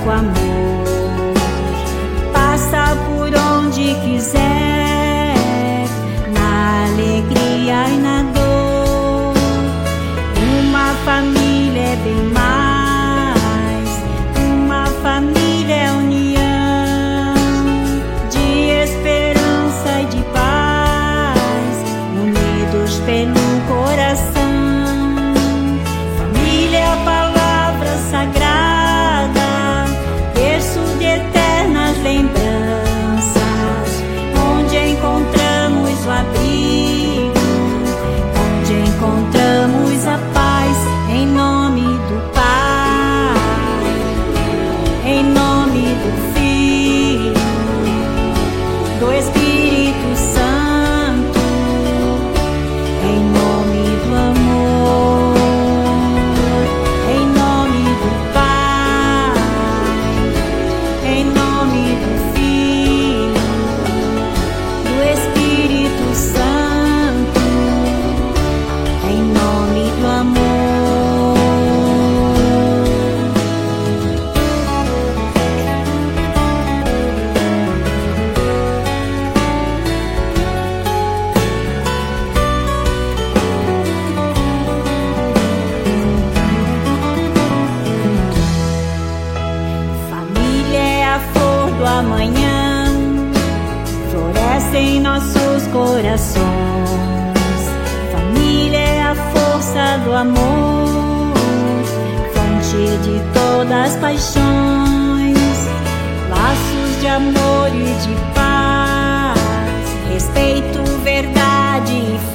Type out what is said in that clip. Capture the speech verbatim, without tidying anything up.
com amor. Passa por onde quiser, na alegria e na dor. Uma família é bem mais, uma família é união, de esperança e de paz, unidos pelo coração. Família é a palavra sagrada, berço de eternas lembranças, onde encontramos o abrigo, onde encontramos a paz, em nome do Pai, em nome do Filho, do Espírito Santo, em nome do amor, em nome do Pai, em nome do Filho, do Espírito Santo, em nome do amor. Família é a flor do amanhã, floresce em nossos corações. Família é a força do amor, fonte de todas as paixões, laços de amor e de paz, respeito, verdade e